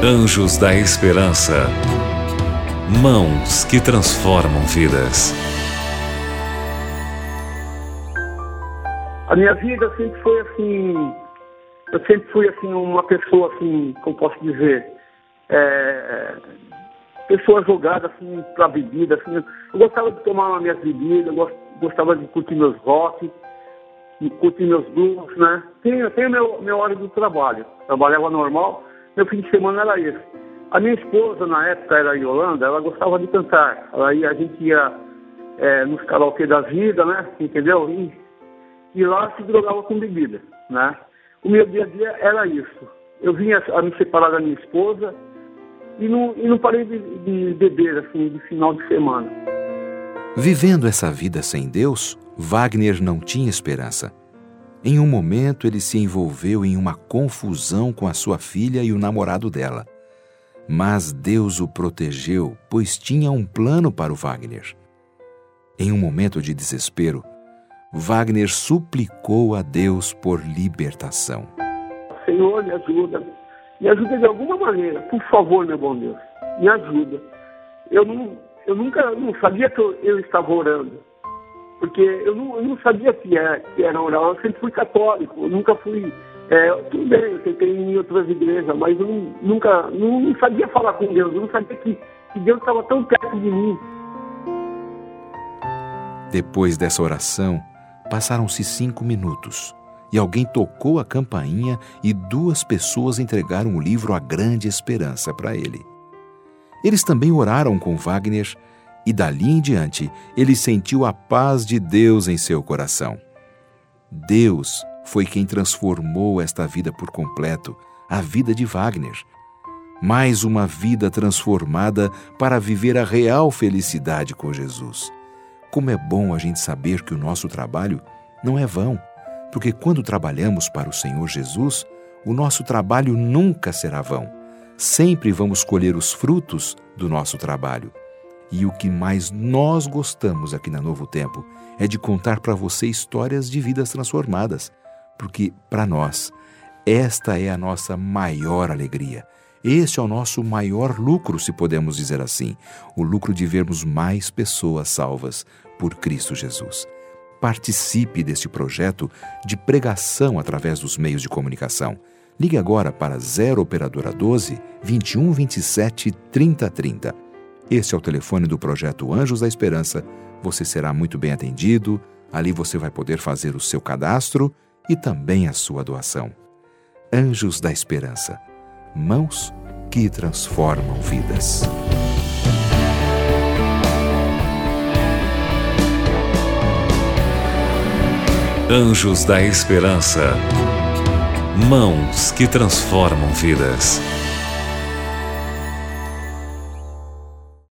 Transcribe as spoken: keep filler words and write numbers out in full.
Anjos da Esperança. Mãos que transformam vidas. A minha vida sempre foi assim, eu sempre fui assim uma pessoa assim, como posso dizer, é, pessoa jogada assim para bebida, assim, eu gostava de tomar minhas bebidas, eu gostava de curtir meus rock, curtir meus blues, né? Tem, tem meu, meu hora do trabalho, trabalhava normal, meu fim de semana era esse. A minha esposa, na época, era a Yolanda, ela gostava de cantar. Aí a gente ia é, nos karaokê da vida, né? Entendeu? E, e lá se drogava com bebida, né? O meu dia a dia era isso. Eu vinha a me separar da minha esposa e não, e não parei de, de beber, assim, de final de semana. Vivendo essa vida sem Deus, Wagner não tinha esperança. Em um momento, ele se envolveu em uma confusão com a sua filha e o namorado dela. Mas Deus o protegeu, pois tinha um plano para o Wagner. Em um momento de desespero, Wagner suplicou a Deus por libertação. Senhor, me ajuda. Me ajuda de alguma maneira. Por favor, meu bom Deus. Me ajuda. Eu, não, eu nunca não sabia que eu, eu estava orando. Porque eu não, eu não sabia que era, que era orar. Eu sempre fui católico. Eu nunca fui... É, tudo bem, eu tentei ir em outras igrejas, mas eu não, nunca não, não sabia falar com Deus. Eu não sabia que, que Deus estava tão perto de mim. Depois dessa oração, passaram-se cinco minutos e alguém tocou a campainha e duas pessoas entregaram o livro A Grande Esperança para ele. Eles também oraram com Wagner e dali em diante ele sentiu a paz de Deus em seu coração. Deus foi quem transformou esta vida por completo, a vida de Wagner. Mais uma vida transformada para viver a real felicidade com Jesus. Como é bom a gente saber que o nosso trabalho não é vão, porque quando trabalhamos para o Senhor Jesus, o nosso trabalho nunca será vão. Sempre vamos colher os frutos do nosso trabalho. E o que mais nós gostamos aqui na Novo Tempo é de contar para você histórias de vidas transformadas, porque para nós, esta é a nossa maior alegria. Este é o nosso maior lucro, se podemos dizer assim, o lucro de vermos mais pessoas salvas por Cristo Jesus. Participe deste projeto de pregação através dos meios de comunicação. Ligue agora para zero Operadora doze, vinte e um, vinte e sete, trinta, trinta. Este é o telefone do projeto Anjos da Esperança. Você será muito bem atendido. Ali você vai poder fazer o seu cadastro e também a sua doação. Anjos da Esperança. Mãos que transformam vidas. Anjos da Esperança. Mãos que transformam vidas.